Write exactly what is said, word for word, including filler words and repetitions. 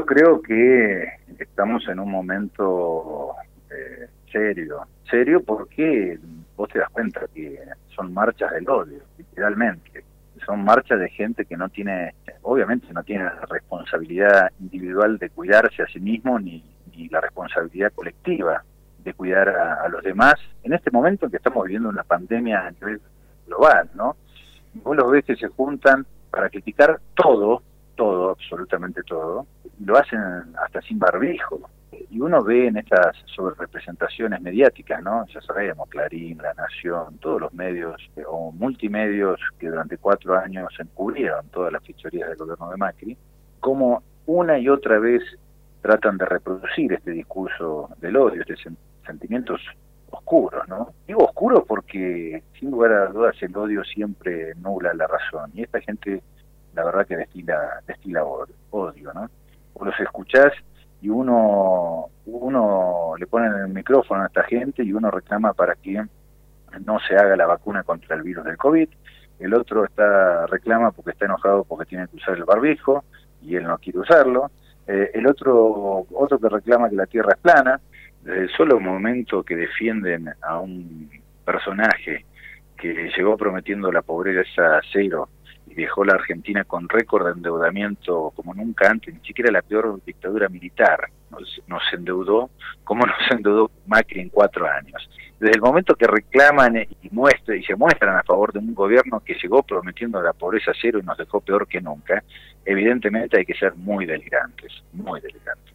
Yo creo que estamos en un momento eh, serio, serio porque vos te das cuenta que son marchas del odio, literalmente. Son marchas de gente que no tiene, obviamente no tiene la responsabilidad individual de cuidarse a sí mismo, ni, ni la responsabilidad colectiva de cuidar a, a los demás, en este momento en que estamos viviendo una pandemia a nivel global, ¿no? Y vos los ves que se juntan para criticar todo, todo, absolutamente todo, y lo hacen hasta sin barbijo. Y uno ve en estas sobrerepresentaciones mediáticas, ¿no? Ya sabemos, Clarín, La Nación, todos los medios eh, o multimedios que durante cuatro años encubrieron todas las fechorías del gobierno de Macri, como una y otra vez tratan de reproducir este discurso del odio, este sen sentimientos oscuros, ¿no? Digo oscuros porque, sin lugar a dudas, el odio siempre nubla la razón, y esta gente, la verdad que destila, destila odio, ¿no? Vos los escuchás y uno, uno le pone el micrófono a esta gente y uno reclama para que no se haga la vacuna contra el virus del COVID, el otro está reclama porque está enojado porque tiene que usar el barbijo y él no quiere usarlo, eh, el otro, otro que reclama que la Tierra es plana. Desde el solo momento que defienden a un personaje que llegó prometiendo la pobreza cero y dejó la Argentina con récord de endeudamiento como nunca antes, ni siquiera la peor dictadura militar nos, nos endeudó como nos endeudó Macri en cuatro años. Desde el momento que reclaman y, muestra, y se muestran a favor de un gobierno que llegó prometiendo la pobreza cero y nos dejó peor que nunca, evidentemente hay que ser muy delirantes, muy delirantes.